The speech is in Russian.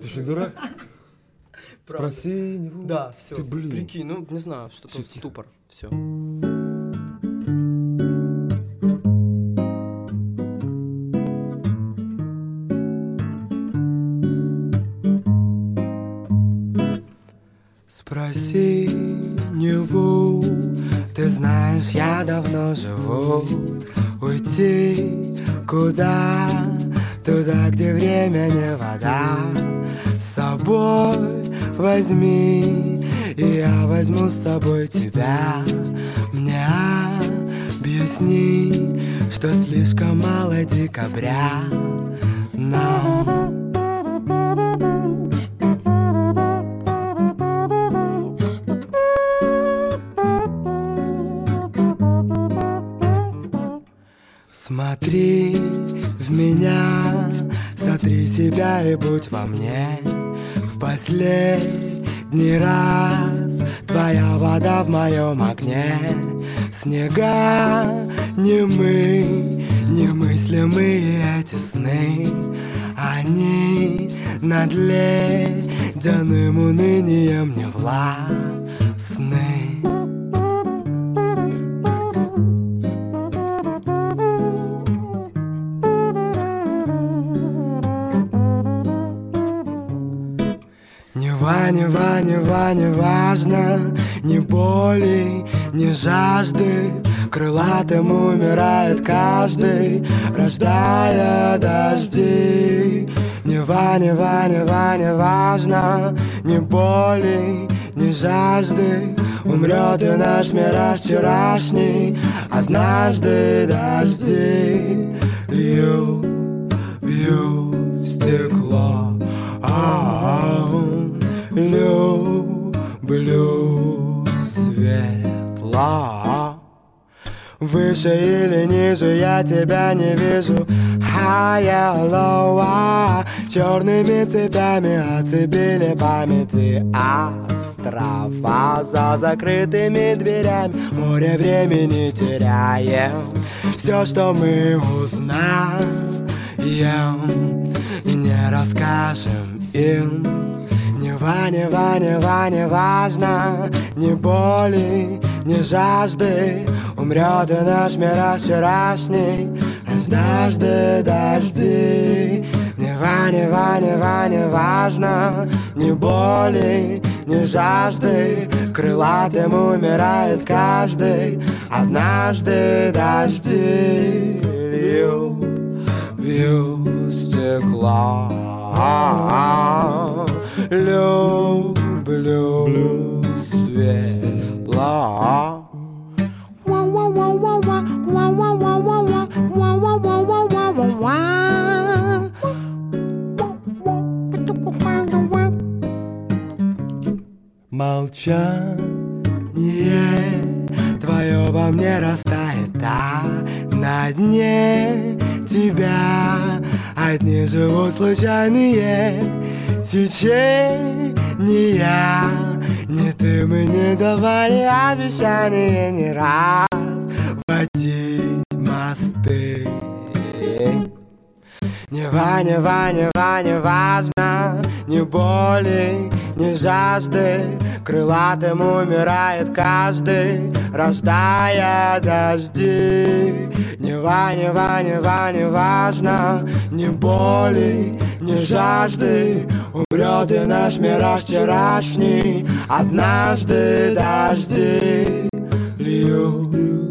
Ты что, дурак? Спроси него. Да, все. Ты, блин. Прикинь, ну не знаю, что-то Всё, тихо. ступор. Все. Спроси него, ты знаешь, я давно живу. Уйти куда? Туда, где время не вода. С собой возьми, и я возьму с собой тебя. Мне объясни, что слишком мало декабря нам. Смотри в меня, сотри себя и будь во мне. В последний раз твоя вода в моем огне. Снега не мы, немыслимые эти сны. Они над ледяным унынием не властны. Не важно, ни боли, ни жажды. Крылатым умирает каждый, рождая дожди. Не важно, ни боли, ни жажды. Умрет и наш мир вчерашний. Однажды дожди бьют в стекло. Люблю светло. Выше или ниже я тебя не вижу. Higher, lower. Черными цепями оцепили памяти острова. За закрытыми дверями море времени теряем. Все, что мы узнаем, не расскажем им. Не важно, ни боли, ни жажды. Умрет и наш мир вчерашний. Однажды дожди. Не важно, ни боли, ни жажды. Крылатым умирает каждый. Однажды дожди бьют стекло. Люблю светло. Молчание твое во мне растает, а на дне тебя одни живут случайные течения. Не ты мы не давали обещания не раз водить мосты. Не важно, ни боли, ни жажды. Крылатым умирает каждый, рождая дожди. Не важно, ни боли, ни жажды. Умрет и наш мир вчерашний. Однажды дожди льют